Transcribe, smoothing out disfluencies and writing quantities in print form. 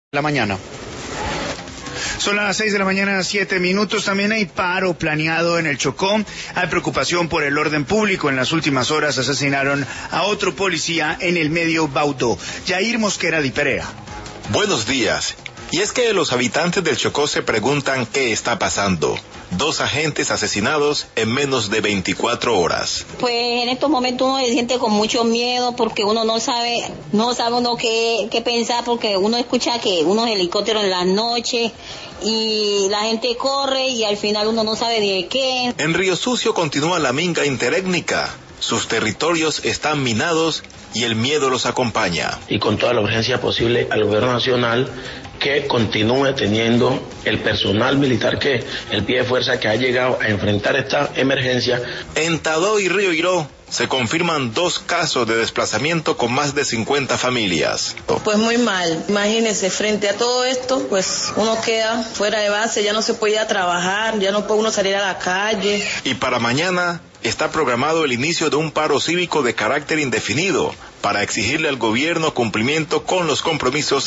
La mañana. Son las 6 de la mañana, 7 minutos. También hay paro planeado en el Chocó. Hay preocupación por el orden público. En las últimas horas asesinaron a otro policía en el medio Baudó. Jair Mosquera Di Perea. Buenos días. Y es que los habitantes del Chocó se preguntan qué está pasando. 2 agentes asesinados en menos de 24 horas. Pues en estos momentos uno se siente con mucho miedo porque uno no sabe uno qué pensar, porque uno escucha que unos helicópteros en las noches y la gente corre y al final uno no sabe de qué. En Río Sucio continúa la minga interétnica. Sus territorios están minados y el miedo los acompaña. Y con toda la urgencia posible al gobierno nacional que continúe teniendo el personal militar, que el pie de fuerza que ha llegado a enfrentar esta emergencia. En Tadó y Río Iró se confirman 2 casos de desplazamiento con más de 50 familias. Pues muy mal, imagínese, frente a todo esto, pues uno queda fuera de base, ya no se puede ir a trabajar, ya no puede uno salir a la calle. Y para mañana está programado el inicio de un paro cívico de carácter indefinido para exigirle al gobierno cumplimiento con los compromisos